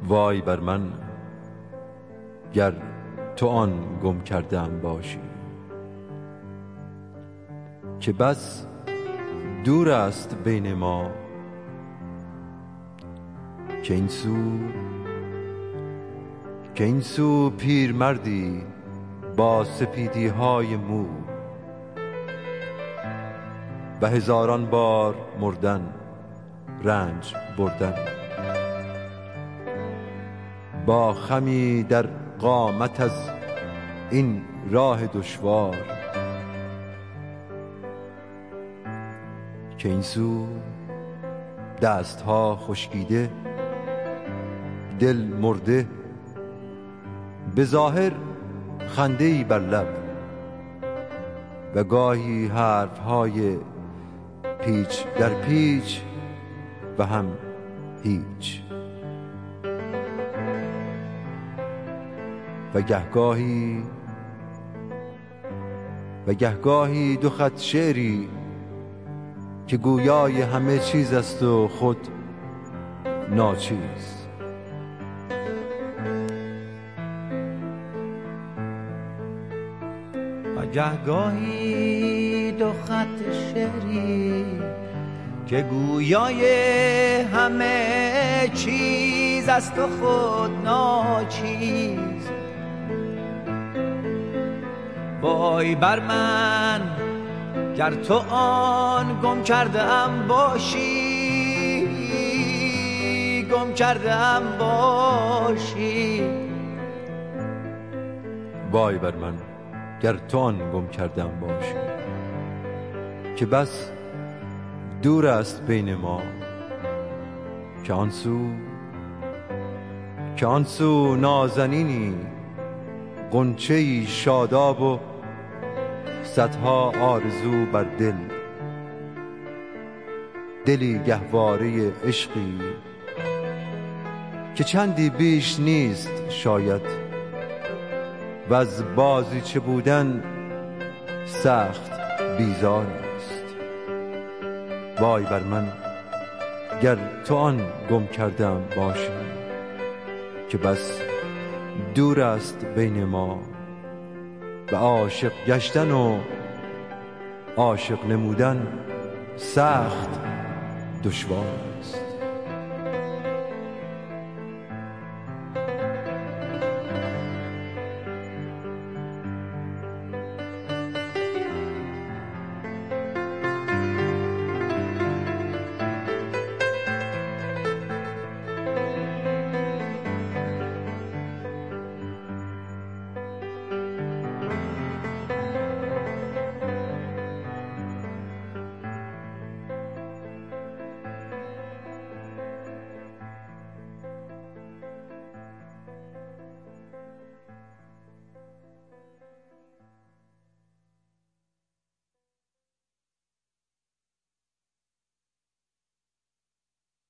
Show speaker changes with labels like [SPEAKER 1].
[SPEAKER 1] وای بر من گر تو آن گم کرده‌ام باشی، که بس دور است بین ما، که این سو پیرمردی با سپیدی های مو، و هزاران بار مردن رنج بردن، با خمی در قامت از این راه دشوار، که این سو دستها خشکیده، دل مرده، به ظاهر خنده‌ای بر لب، و گاهی حرف‌های پیچ در پیچ و هم هیچ، و گهگاهی دو خط شعری که گویای همه چیز است و خود ناچیز.
[SPEAKER 2] و گهگاهی دو خط شعری که گویای همه چیز است و خود ناچیز. وای بر من گر تو آن گم کرده‌ام باشی، گم کرده‌ام باشی.
[SPEAKER 1] وای بر من گر تو آن گم کرده‌ام باشی، که بس دور است بین ما، که آن سو نازنینی غنچه‌ای شاداب و صدها آرزو بر دلی گهواره عشقی که چندی بیش نیست شاید، و از بازیچه بودن سخت بیزار است. وای بر من گر تو آن گم کرده‌ام باشی، که بس دور است بین ما، و عاشق گشتن و عاشق نمودن سخت دشوار است.